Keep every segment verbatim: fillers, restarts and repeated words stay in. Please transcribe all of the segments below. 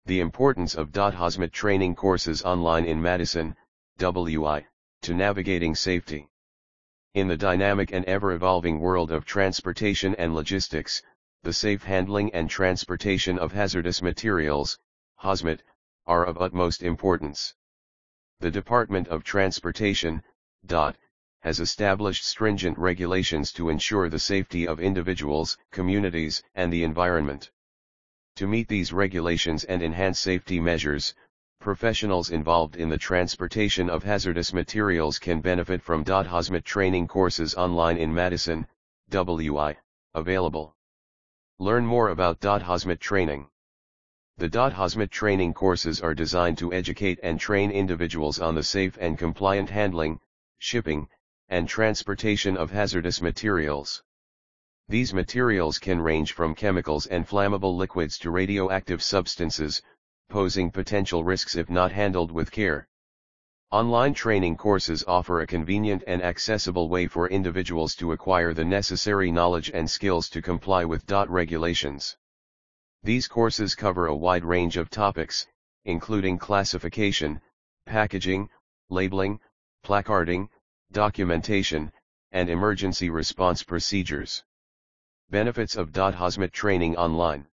The importance of .Hazmat training courses online in Madison, W I, to navigating safety. In the dynamic and ever-evolving world of transportation and logistics, the safe handling and transportation of hazardous materials, Hazmat, are of utmost importance. The Department of Transportation, D O T, has established stringent regulations to ensure the safety of individuals, communities, and the environment. To meet these regulations and enhance safety measures, professionals involved in the transportation of hazardous materials can benefit from .Hazmat training courses online in Madison, W I, available. Learn more about .Hazmat training. The .Hazmat training courses are designed to educate and train individuals on the safe and compliant handling, shipping, and transportation of hazardous materials. These materials can range from chemicals and flammable liquids to radioactive substances, posing potential risks if not handled with care. Online training courses offer a convenient and accessible way for individuals to acquire the necessary knowledge and skills to comply with D O T regulations. These courses cover a wide range of topics, including classification, packaging, labeling, placarding, documentation, and emergency response procedures. Benefits of .Hazmat training online.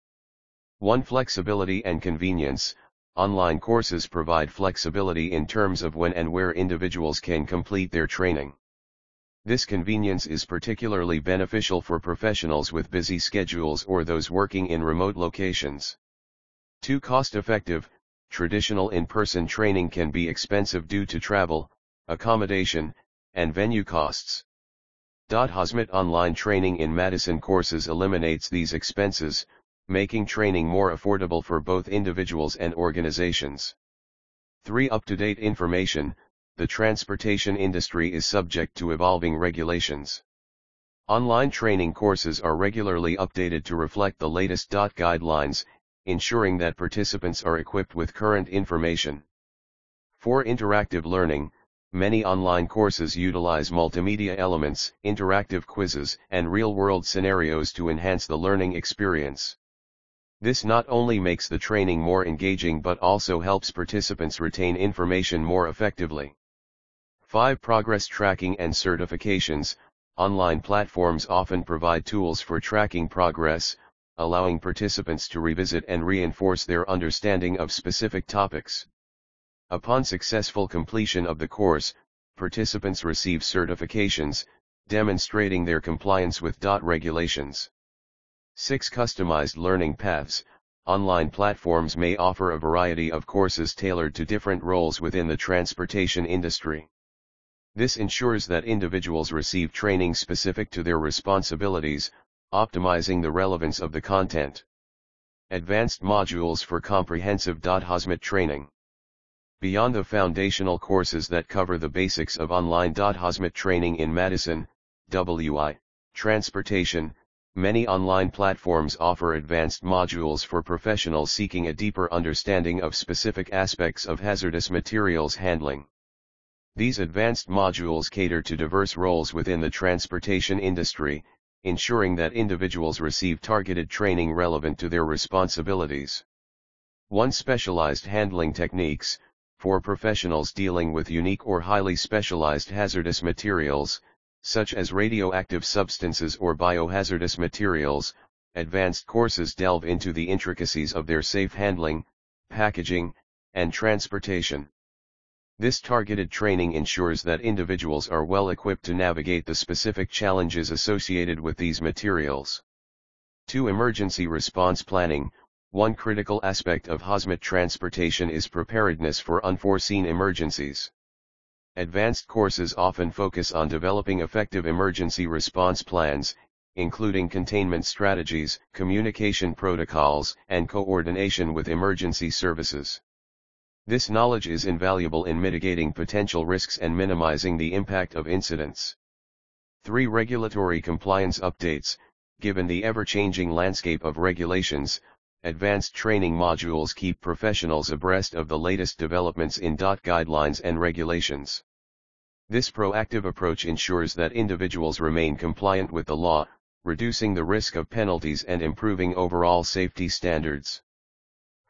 one Flexibility and convenience. Online courses provide flexibility in terms of when and where individuals can complete their training. This convenience is particularly beneficial for professionals with busy schedules or those working in remote locations. two Cost-effective. Traditional in-person training can be expensive due to travel, accommodation, and venue costs. .Hazmat online training in Madison courses eliminates these expenses, making training more affordable for both individuals and organizations. three Up-to-date information. The transportation industry is subject to evolving regulations. Online training courses are regularly updated to reflect the latest D O T guidelines, ensuring that participants are equipped with current information. four Interactive learning. Many online courses utilize multimedia elements, interactive quizzes, and real-world scenarios to enhance the learning experience. This not only makes the training more engaging but also helps participants retain information more effectively. five Progress tracking and certifications. Online platforms often provide tools for tracking progress, allowing participants to revisit and reinforce their understanding of specific topics. Upon successful completion of the course, participants receive certifications, demonstrating their compliance with D O T regulations. six Customized learning paths. Online platforms may offer a variety of courses tailored to different roles within the transportation industry. This ensures that individuals receive training specific to their responsibilities, optimizing the relevance of the content. Advanced modules for comprehensive .Hazmat training. Beyond the foundational courses that cover the basics of online .Hazmat training in Madison, W I, transportation, many online platforms offer advanced modules for professionals seeking a deeper understanding of specific aspects of hazardous materials handling. These advanced modules cater to diverse roles within the transportation industry, ensuring that individuals receive targeted training relevant to their responsibilities. one Specialized handling techniques. For professionals dealing with unique or highly specialized hazardous materials, such as radioactive substances or biohazardous materials, advanced courses delve into the intricacies of their safe handling, packaging, and transportation. This targeted training ensures that individuals are well equipped to navigate the specific challenges associated with these materials. two Emergency response planning. One critical aspect of hazmat transportation is preparedness for unforeseen emergencies. Advanced courses often focus on developing effective emergency response plans, including containment strategies, communication protocols, and coordination with emergency services. This knowledge is invaluable in mitigating potential risks and minimizing the impact of incidents. three Regulatory compliance updates. Given the ever-changing landscape of regulations, advanced training modules keep professionals abreast of the latest developments in D O T guidelines and regulations. This proactive approach ensures that individuals remain compliant with the law, reducing the risk of penalties and improving overall safety standards.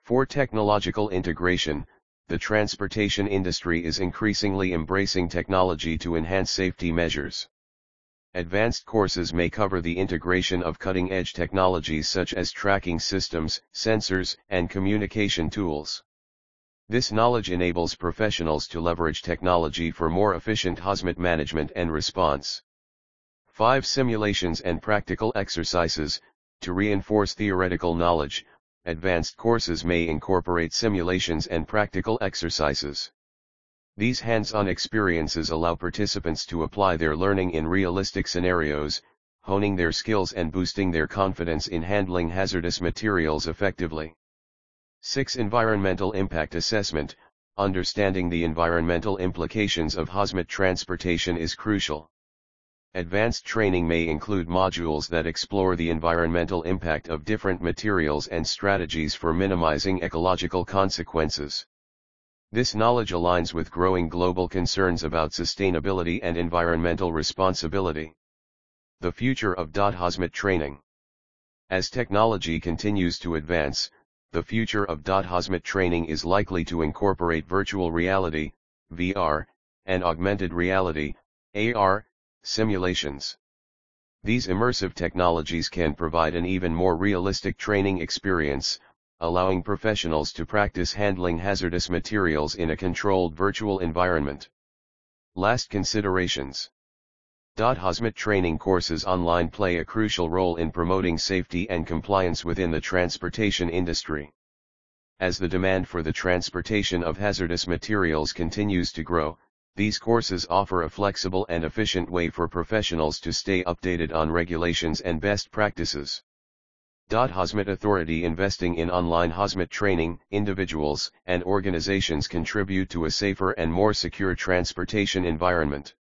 For technological integration, the transportation industry is increasingly embracing technology to enhance safety measures. Advanced courses may cover the integration of cutting-edge technologies such as tracking systems, sensors, and communication tools. This knowledge enables professionals to leverage technology for more efficient hazmat management and response. five Simulations and practical exercises. To reinforce theoretical knowledge, advanced courses may incorporate simulations and practical exercises. These hands-on experiences allow participants to apply their learning in realistic scenarios, honing their skills and boosting their confidence in handling hazardous materials effectively. six Environmental Impact Assessment. Understanding the environmental implications of hazmat transportation is crucial. Advanced training may include modules that explore the environmental impact of different materials and strategies for minimizing ecological consequences. This knowledge aligns with growing global concerns about sustainability and environmental responsibility. The future of hazmat training. As technology continues to advance, the future of hazmat training is likely to incorporate virtual reality, V R, and augmented reality, A R, simulations. These immersive technologies can provide an even more realistic training experience, allowing professionals to practice handling hazardous materials in a controlled virtual environment. Last considerations. Hazmat training courses online play a crucial role in promoting safety and compliance within the transportation industry. As the demand for the transportation of hazardous materials continues to grow, these courses offer a flexible and efficient way for professionals to stay updated on regulations and best practices. Hazmat Authority. Investing in online hazmat training. Individuals and organizations contribute to a safer and more secure transportation environment.